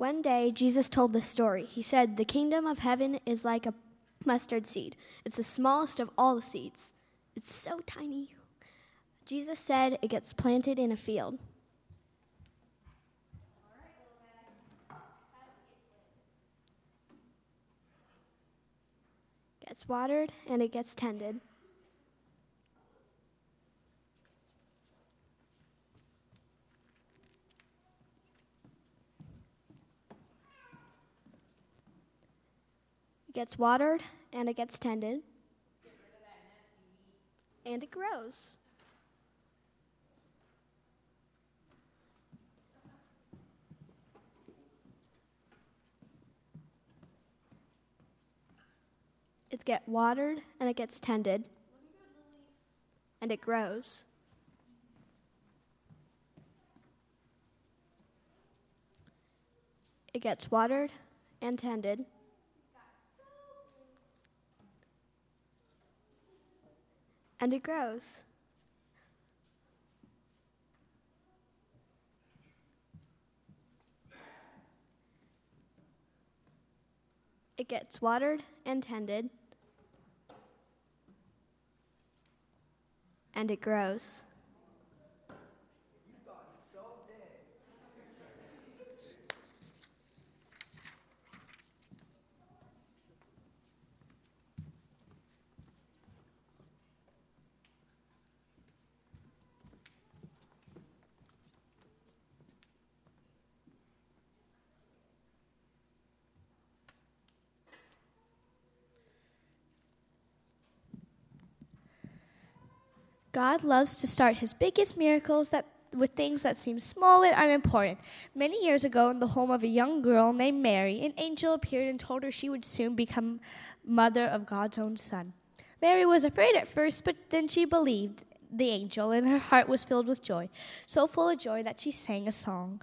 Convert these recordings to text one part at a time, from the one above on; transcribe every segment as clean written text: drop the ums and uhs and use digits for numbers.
One day, Jesus told this story. He said, "The kingdom of heaven is like a mustard seed. It's the smallest of all the seeds. It's so tiny." Jesus said it gets planted in a field. Gets watered and it gets tended. It gets watered and it gets tended. And it grows. It gets watered and it gets tended. And it grows. It gets watered and tended. And it grows. It gets watered and tended. And it grows. God loves to start his biggest miracles with things that seem small and unimportant. Many years ago, in the home of a young girl named Mary, an angel appeared and told her she would soon become mother of God's own son. Mary was afraid at first, but then she believed the angel, and her heart was filled with joy, so full of joy that she sang a song.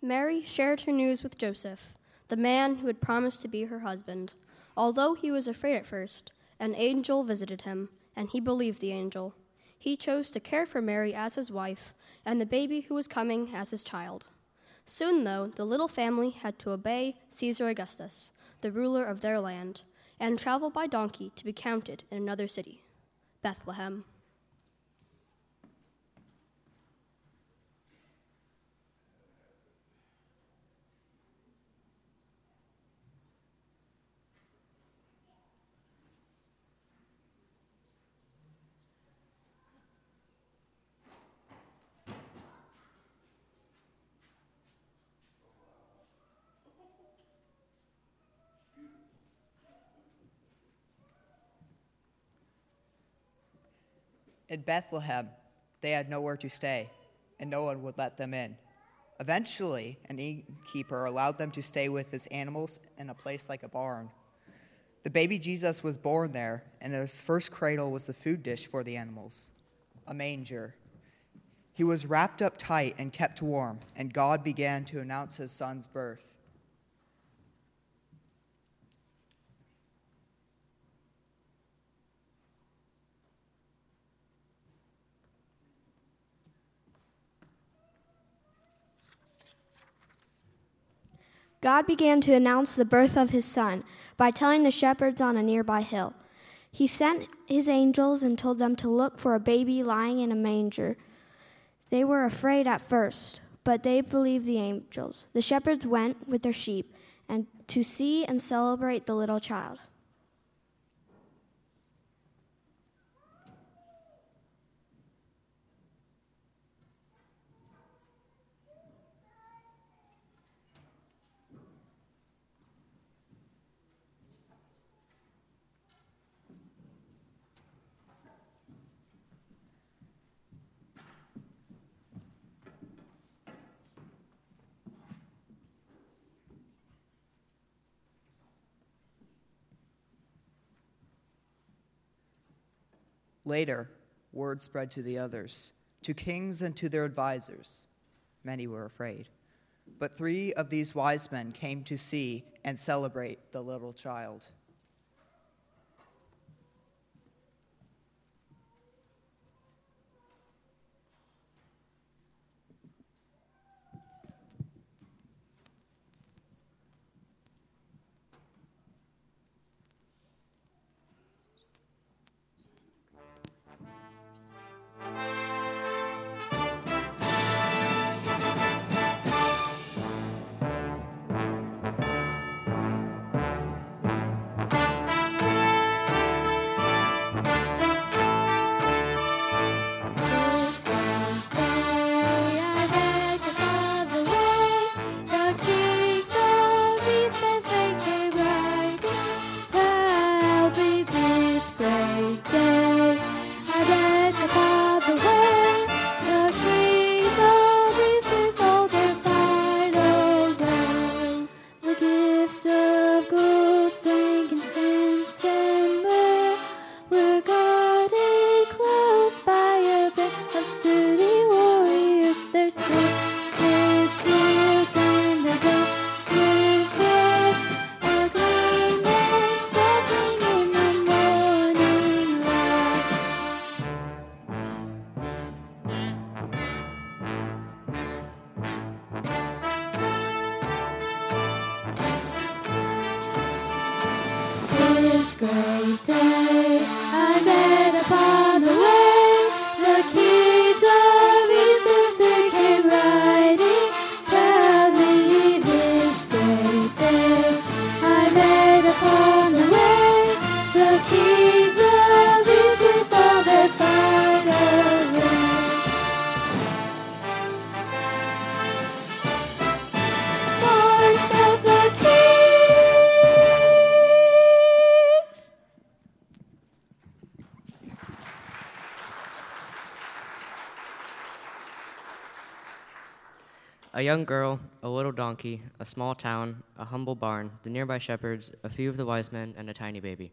Mary shared her news with Joseph, the man who had promised to be her husband. Although he was afraid at first, an angel visited him, and he believed the angel. He chose to care for Mary as his wife, and the baby who was coming as his child. Soon, though, the little family had to obey Caesar Augustus, the ruler of their land, and travel by donkey to be counted in another city, Bethlehem. In Bethlehem, they had nowhere to stay, and no one would let them in. Eventually, an innkeeper allowed them to stay with his animals in a place like a barn. The baby Jesus was born there, and his first cradle was the food dish for the animals, a manger. He was wrapped up tight and kept warm, and God began to announce his son's birth. God began to announce the birth of his son by telling the shepherds on a nearby hill. He sent his angels and told them to look for a baby lying in a manger. They were afraid at first, but they believed the angels. The shepherds went with their sheep and to see and celebrate the little child. Later, word spread to the others, to kings and to their advisors. Many were afraid. But 3 of these wise men came to see and celebrate the little child. great day I met upon the way. The kings of East they came riding proudly this great day. I met upon the way. The kings of East with all their fine array. March of the kings. A young girl, a little donkey, a small town, a humble barn, the nearby shepherds, a few of the wise men, and a tiny baby.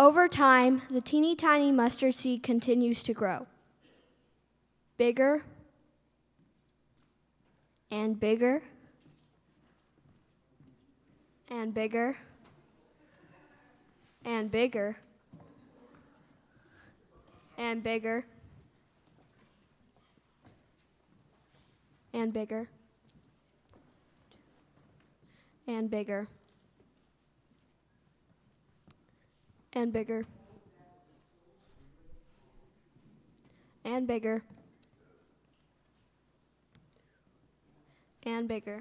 Over time, the teeny tiny mustard seed continues to grow. Bigger and bigger and bigger and bigger and bigger and bigger and bigger and bigger and bigger and bigger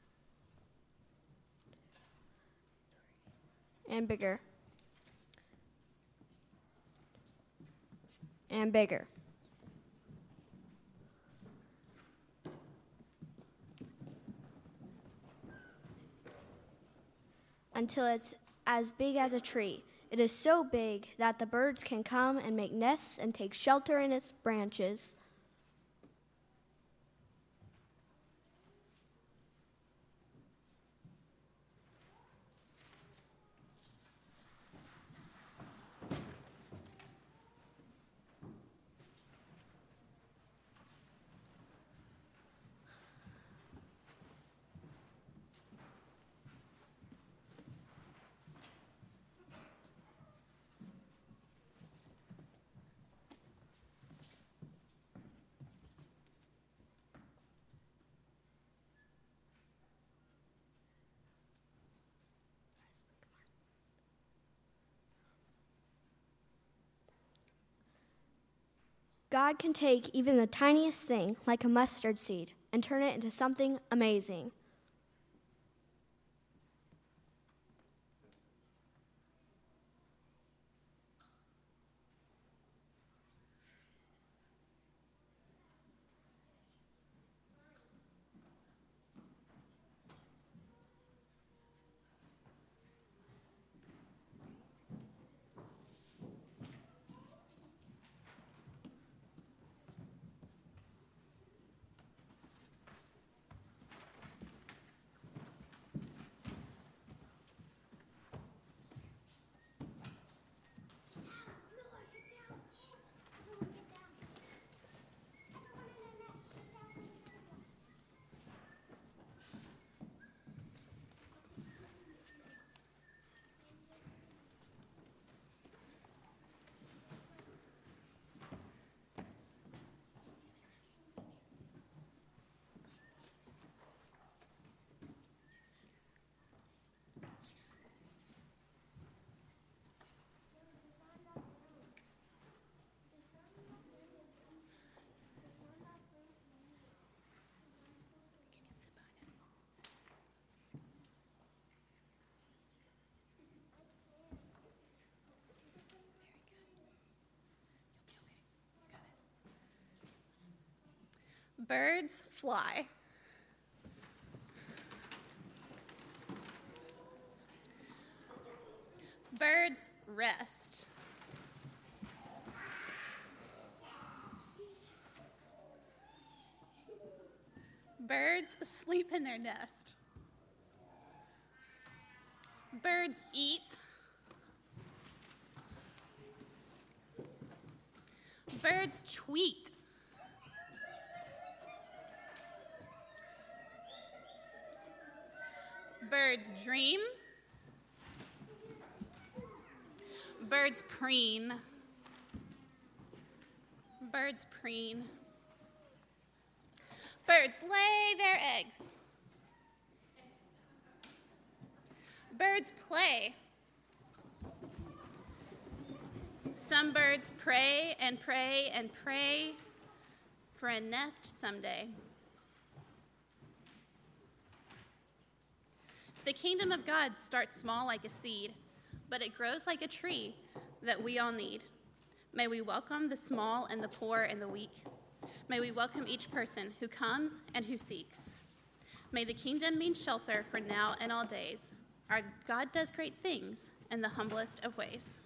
and bigger and bigger. Until it's as big as a tree. It is so big that the birds can come and make nests and take shelter in its branches. God can take even the tiniest thing, like a mustard seed, and turn it into something amazing. Birds fly. Birds rest. Birds sleep in their nest. Birds eat. Birds tweet. Birds dream. Birds preen. Birds preen. Birds lay their eggs. Birds play. Some birds pray and pray and pray for a nest someday. The kingdom of God starts small like a seed, but it grows like a tree that we all need. May we welcome the small and the poor and the weak. May we welcome each person who comes and who seeks. May the kingdom mean shelter for now and all days. Our God does great things in the humblest of ways.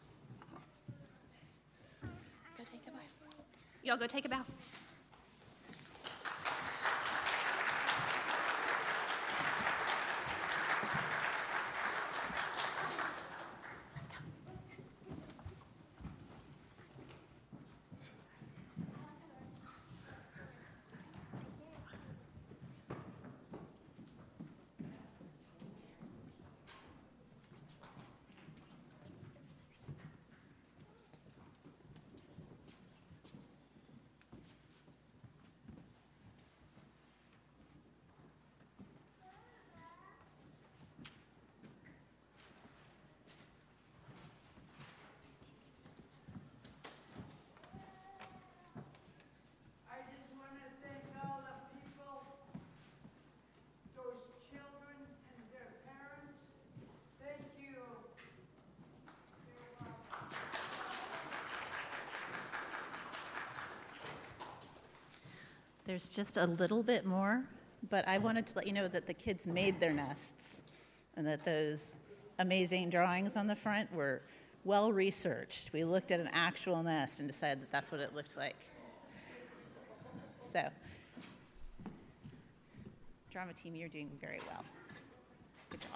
Go take a bow. Y'all go take a bow. There's just a little bit more, but I wanted to let you know that the kids made their nests and that those amazing drawings on the front were well researched. We looked at an actual nest and decided that that's what it looked like. So, drama team, you're doing very well. Good job.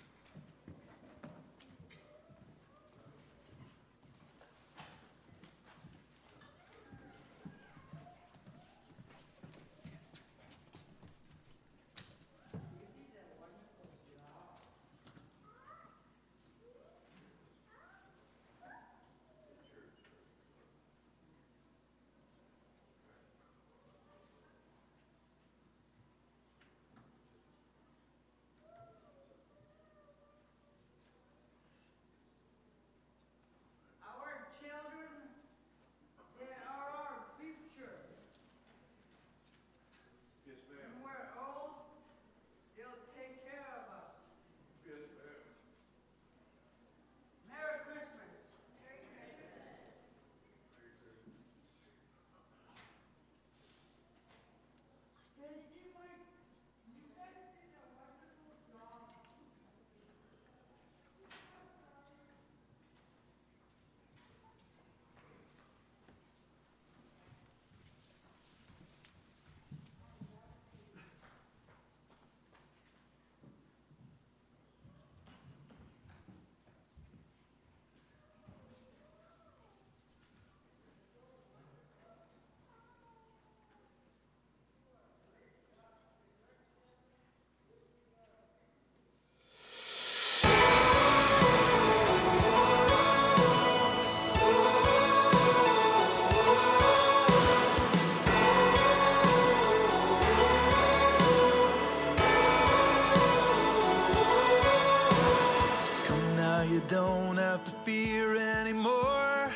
Don't have to fear anymore.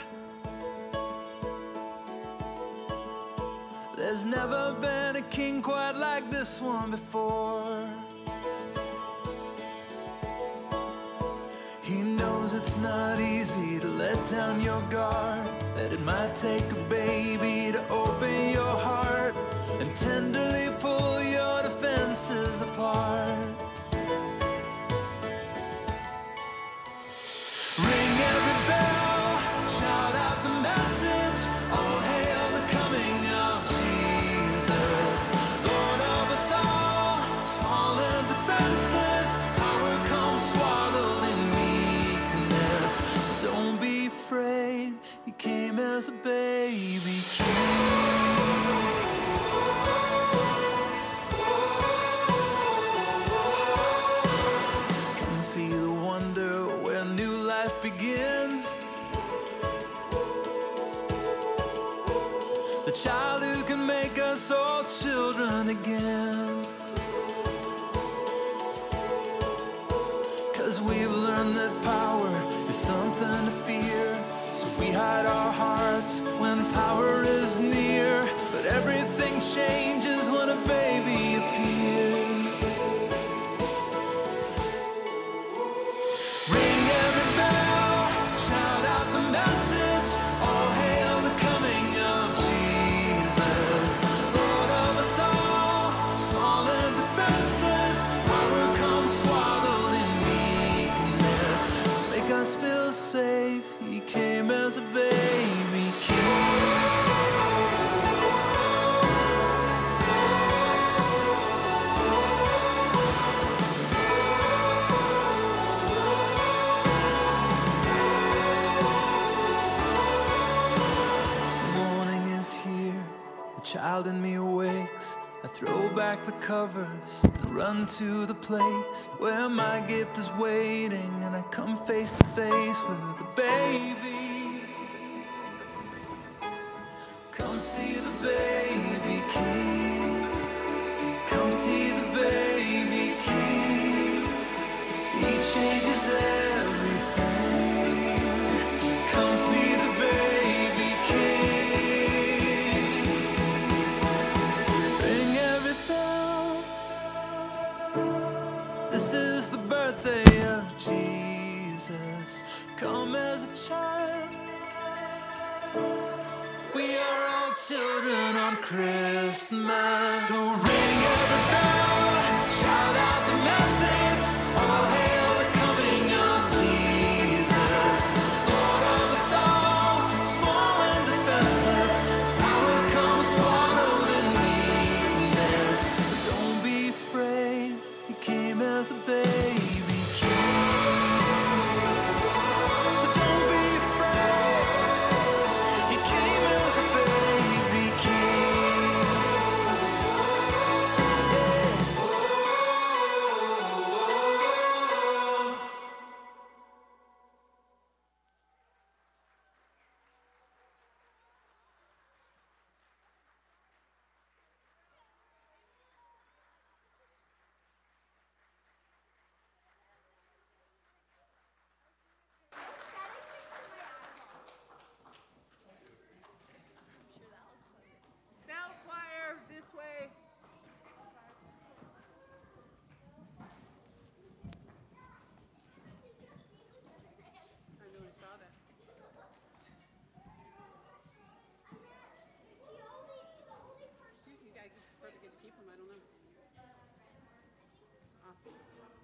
There's never been a king quite like this one before. He knows it's not easy to let down your guard, that it might take a baby to open your heart and tenderly pull your defenses apart. As a baby king, come see the wonder where new life begins. The child who can make us all children again. 'Cause we've learned that power is something to fear. So we hide our hearts when power is near. But everything changes when a baby appears. Ring every bell, shout out the message. All hail the coming of Jesus, Lord of us all, small and defenseless. Power comes swaddled in meekness to make us feel safe. He came as a baby king. Morning is here, the child in me awakes. I throw back the covers and run to the place where my gift is waiting, and I come face to face with the baby. Come see the baby king. Come see the baby king. He changes everything. Come see the baby king. Ring every bell. This is the birthday of Jesus. Come as a child. We are all children on Christmas. So ring every bell, shout out the message. All hail the coming of Jesus, Lord of us all, small and defenseless. Power comes swallowed in weakness. So don't be afraid, he came as a baby king. So don't be afraid, he came as a baby king. Bell choir, this way. I know, I saw that. You guys prefer to get to keep them, I don't know. Awesome.